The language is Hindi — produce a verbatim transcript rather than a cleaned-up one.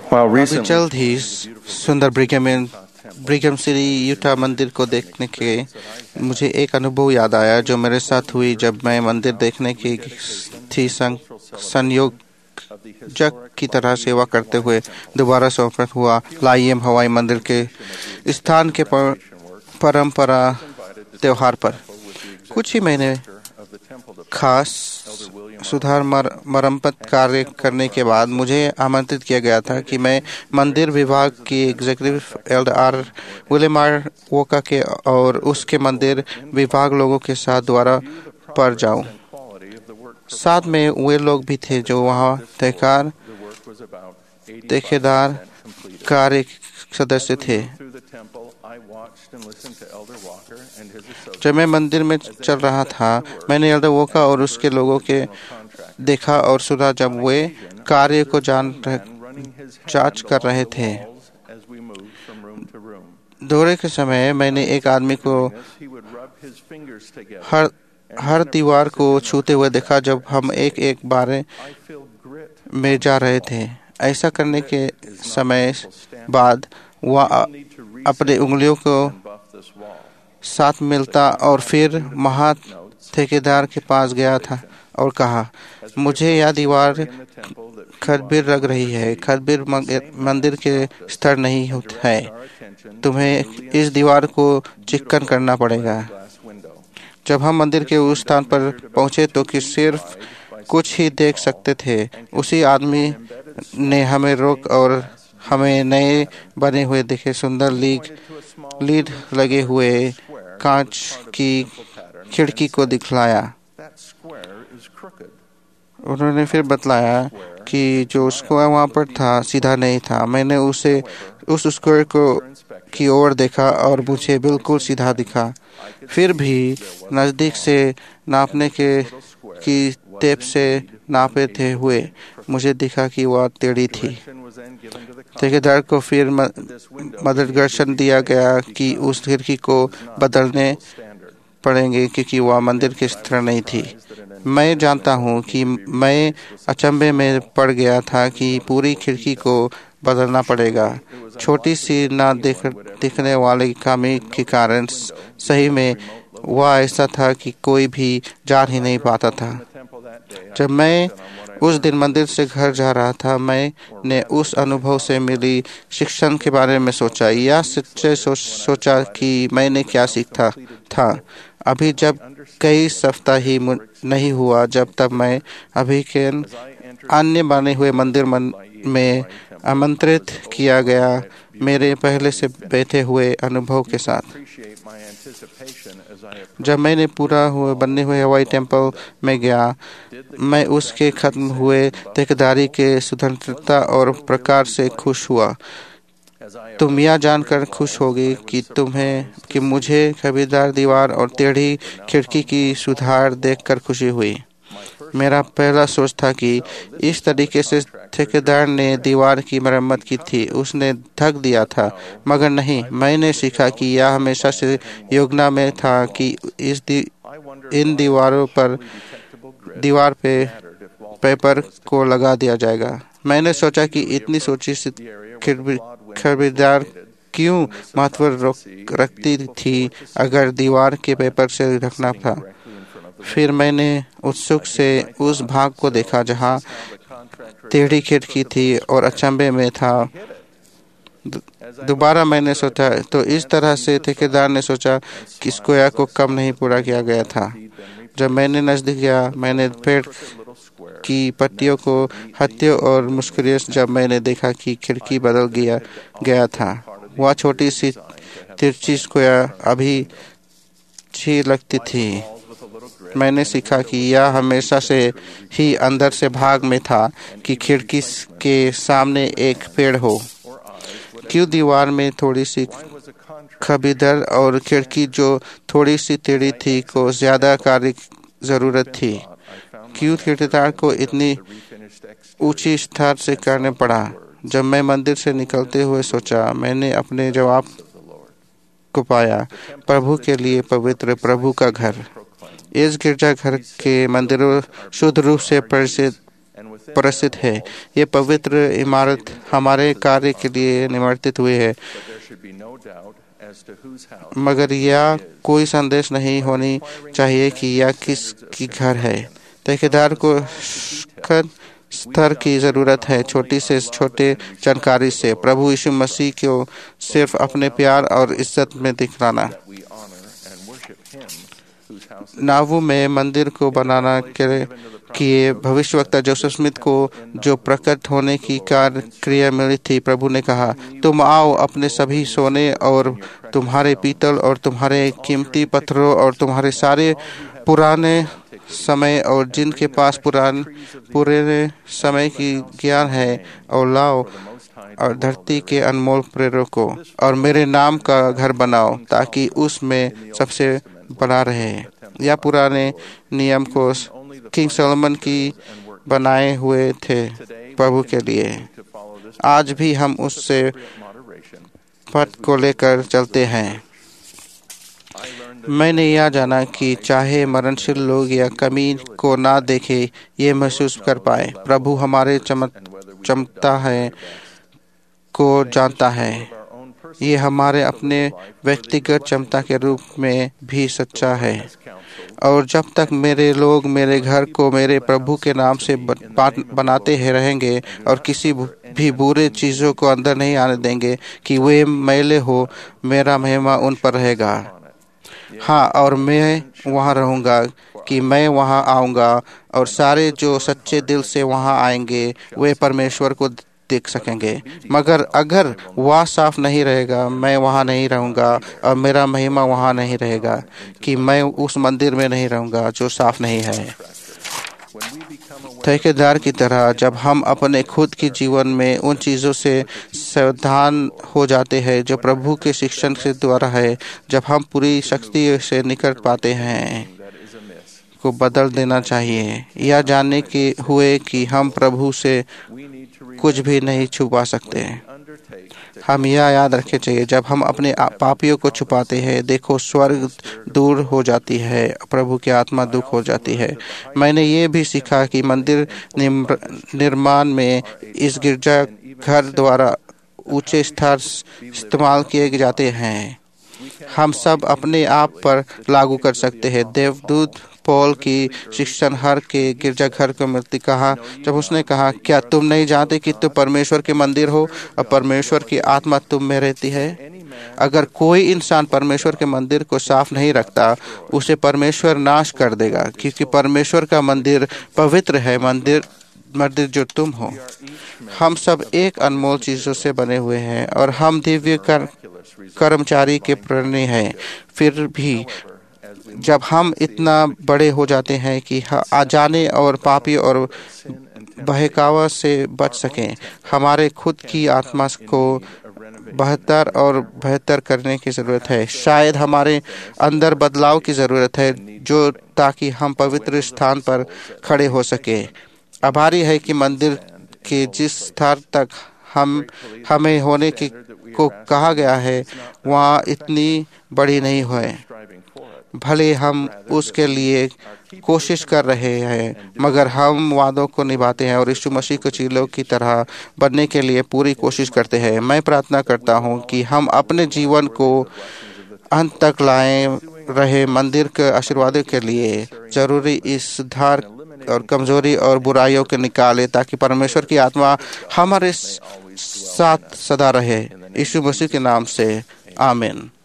Well, अभी recently, जल्द ही सुंदर ब्रिघम ब्रिघम सिटी यूटा मंदिर को देखने के मुझे एक अनुभव याद आया जो मेरे साथ हुई जब मैं मंदिर देखने की थी। संग, संयोजक की तरह सेवा करते हुए दोबारा समर्पण हुआ लाइएम हवाई मंदिर के स्थान के पर, परंपरा त्योहार पर। कुछ ही महीने खास सुधार मर, मरम्मत कार्य करने के बाद मुझे आमंत्रित किया गया था कि मैं मंदिर विभाग की executive elder R William R वोका के और उसके मंदिर विभाग लोगों के साथ द्वारा पर जाऊं। साथ में वे लोग भी थे जो वहां ठेकेदार ठेकेदार कार्य सदस्य थे। जब मैं मंदिर में चल रहा था, मैंने एल्डर वोका और उसके लोगों के देखा और सुना जब वे कार्य को जान जांच कर रहे थे। दौरे के समय मैंने एक आदमी को हर हर दीवार को छूते हुए देखा जब हम एक एक बारे में जा रहे थे। ऐसा करने के समय बाद वह अपने उंगलियों को साथ मिलता और फिर महा ठेकेदार के पास गया था और कहा, मुझे यह दीवार खदबीर लग रही है। खदबीर मंदिर के स्तर नहीं है। तुम्हें इस दीवार को चिक्कन करना पड़ेगा। जब हम मंदिर के उस स्थान पर पहुंचे तो कि सिर्फ कुछ ही देख सकते थे। उसी आदमी ने हमें रोक और हमें नए बने हुए दिखे सुंदर लीड लीड लगे हुए कांच की खिड़की को दिखलाया। उन्होंने फिर बतलाया कि जो स्क्वायर वहां पर था सीधा नहीं था। मैंने उसे उस स्क्वायर को की ओर देखा और मुझे बिल्कुल सीधा दिखा। फिर भी नजदीक से नापने के की टेप से नापे थे हुए मुझे दिखा कि वह टेढ़ी थी। ठेकेदार को फिर मार्गदर्शन दिया गया कि उस खिड़की को बदलने पड़ेंगे क्योंकि वह मंदिर की तरह नहीं थी। मैं जानता हूं कि मैं अचंभे में पड़ गया था कि पूरी खिड़की को बदलना पड़ेगा। छोटी सी ना दिख, दिखने वाली खामी के कारण सही में वह ऐसा था कि कोई भी जान ही नहीं पाता था। जब मैं उस दिन मंदिर से घर जा रहा था, मैंने उस अनुभव से मिली शिक्षण के बारे में सोचा। यह सच्चे सो, सोचा कि मैंने क्या सीखा था। अभी जब कई सप्ताह ही नहीं हुआ जब तक मैं अभी के अन्य बने हुए मंदिर मन में आमंत्रित किया गया मेरे पहले से बैठे हुए अनुभव के साथ। जब मैंने पूरा हुए बनने हुए हवाई टेम्पल में गया, मैं उसके खत्म हुए ठेकेदारी के स्वतंत्रता और प्रकार से खुश हुआ। तुम यह जानकर खुश होगी कि तुम्हें कि मुझे खबीदार दीवार और टेढ़ी खिड़की की सुधार देखकर खुशी हुई। मेरा पहला सोच था कि इस तरीके से ठेकेदार ने दीवार की मरम्मत की थी, उसने ढक दिया था, मगर नहीं। मैंने सीखा कि यह हमेशा से योजना में था कि इस दी, इन दीवारों पर दीवार पे पेपर को लगा दिया जाएगा। मैंने सोचा कि इतनी सोची सी खबीदार क्यों महत्व रखती थी अगर दीवार के पेपर से ढकना था। फिर मैंने उत्सुक से उस भाग को देखा जहां टेढ़ी खिड़की थी और अचंभे में था। दोबारा मैंने सोचा तो इस तरह से ठेकेदार ने सोचा कि स्क्वायर को कम नहीं पूरा किया गया था। जब मैंने नजदीक गया, मैंने पेड़ की पत्तियों को हत्या और मुस्कुराया जब मैंने देखा कि खिड़की बदल गया गया था। वह छोटी सी तिरछी स्क्वायर अभी अच्छी लगती थी। मैंने सीखा कि यह हमेशा से ही अंदर से भाग में था कि खिड़की के सामने एक पेड़ हो। क्यों दीवार में थोड़ी सी खबीदार और खिड़की जो थोड़ी सी टेढ़ी थी को ज्यादा कार्य जरूरत थी। क्यों ठेकेदार को इतनी ऊंची स्तर से करने पड़ा। जब मैं मंदिर से निकलते हुए सोचा, मैंने अपने जवाब को पाया। प्रभु के लिए पवित्र प्रभु का घर। इस गिरजाघर के मंदिरों शुद्ध रूप से परिचित प्रसिद्ध है। ये पवित्र इमारत हमारे कार्य के लिए निर्मित हुई है, मगर यह कोई संदेश नहीं होनी चाहिए कि यह किसकी घर है। ठेकेदार को स्तर की जरूरत है, छोटी से छोटे जानकारी से प्रभु यीशु मसीह को सिर्फ अपने प्यार और इज्जत में दिखलाना। नावू में मंदिर को बनाना के किए भविष्यवक्ता जोसेफ स्मिथ को जो प्रकट होने की कार्य क्रिया मिली थी, प्रभु ने कहा, तुम आओ अपने सभी सोने और तुम्हारे पीतल और तुम्हारे कीमती पत्थरों और तुम्हारे सारे पुराने समय और जिनके पास पुरान पुराने समय की ज्ञान है, और लाओ और धरती के अनमोल प्रेरकों और मेरे नाम का घर बनाओ, ताकि उसमें सबसे बना रहे। या पुराने नियम को किंग सोलोमन की बनाए हुए थे प्रभु के लिए। आज भी हम उससे पथ को लेकर चलते हैं। मैंने यह जाना कि चाहे मरणशील लोग या कमी को ना देखे, ये महसूस कर पाए, प्रभु हमारे चमक चमकता है को जानता है। ये हमारे अपने व्यक्तिगत क्षमता के रूप में भी सच्चा है। और जब तक मेरे लोग मेरे घर को मेरे प्रभु के नाम से बनाते हैं रहेंगे और किसी भी बुरे चीज़ों को अंदर नहीं आने देंगे कि वे मैले हो, मेरा महिमा उन पर रहेगा। हाँ, और मैं वहाँ रहूँगा कि मैं वहाँ आऊँगा और सारे जो सच्चे दिल से वहाँ आएंगे वे परमेश्वर को देख सकेंगे। मगर अगर वह साफ नहीं रहेगा, मैं वहाँ नहीं रहूँगा और मेरा महिमा वहाँ नहीं रहेगा, कि मैं उस मंदिर में नहीं रहूँगा जो साफ नहीं है। ठेकेदार की तरह जब हम अपने खुद के जीवन में उन चीज़ों से सावधान हो जाते हैं जो प्रभु के शिक्षण के द्वारा है, जब हम पूरी शक्ति से निकट पाते हैं, को बदल देना चाहिए, यह जानने के हुए कि हम प्रभु से कुछ भी नहीं छुपा सकते। हम यह याद रखना चाहिए, जब हम अपने पापियों को छुपाते हैं, देखो स्वर्ग दूर हो जाती है, प्रभु की आत्मा दुख हो जाती है। मैंने ये भी सीखा कि मंदिर निर्माण में इस गिरजा घर द्वारा ऊंचे स्तर इस्तेमाल किए जाते हैं। हम सब अपने आप पर लागू कर सकते हैं। देवदूत पौल की शिक्षण हर के गिरजाघर को मिलती कहा, जब उसने कहा, क्या तुम नहीं जानते कि तुम परमेश्वर के मंदिर हो और परमेश्वर की आत्मा तुम में रहती है? अगर कोई इंसान परमेश्वर के मंदिर को साफ नहीं रखता, उसे परमेश्वर नाश कर देगा, क्योंकि परमेश्वर का मंदिर पवित्र है, मंदिर मंदिर जो तुम हो। हम सब एक अनमोल चीजों से बने हुए हैं और हम दिव्य कर, कर्मचारी के प्रेरणी हैं। फिर भी जब हम इतना बड़े हो जाते हैं कि आ जाने और पापी और बहकावा से बच सकें, हमारे खुद की आत्मा को बेहतर और बेहतर करने की ज़रूरत है। शायद हमारे अंदर बदलाव की ज़रूरत है, जो ताकि हम पवित्र स्थान पर खड़े हो सके। आभारी है कि मंदिर के जिस स्तर तक हम हमें होने की को कहा गया है, वहाँ इतनी बड़ी नहीं है। भले हम उसके लिए कोशिश कर रहे हैं, मगर हम वादों को निभाते हैं और यीशु मसीह को चीलों की तरह बनने के लिए पूरी कोशिश करते हैं। मैं प्रार्थना करता हूं कि हम अपने जीवन को अंत तक लाए रहे मंदिर के आशीर्वादों के लिए जरूरी इस सुधार और कमजोरी और बुराइयों के निकाले, ताकि परमेश्वर की आत्मा हमारे साथ सदा रहे। यीशु मसीह के नाम से आमीन।